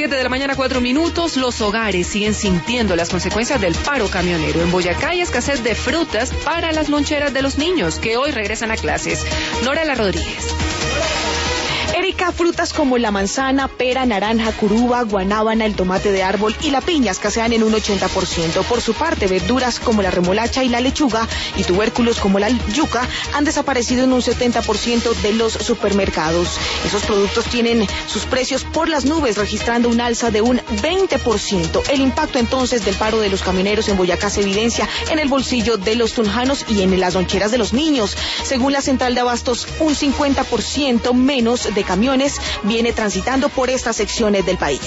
7:04 a.m. Los hogares siguen sintiendo las consecuencias del paro camionero. En Boyacá hay escasez de frutas para las loncheras de los niños que hoy regresan a clases. Norela Rodríguez. Erika, frutas como la manzana, pera, naranja, curuba, guanábana, el tomate de árbol y la piña escasean en un 80%. Por su parte, verduras como la remolacha y la lechuga y tubérculos como la yuca han desaparecido en un 70% de los supermercados. Esos productos tienen sus precios por las nubes, registrando un alza de un 20%. El impacto entonces del paro de los camioneros en Boyacá se evidencia en el bolsillo de los tunjanos y en las loncheras de los niños. Según la central de abastos, un 50% menos de camiones viene transitando por estas secciones del país.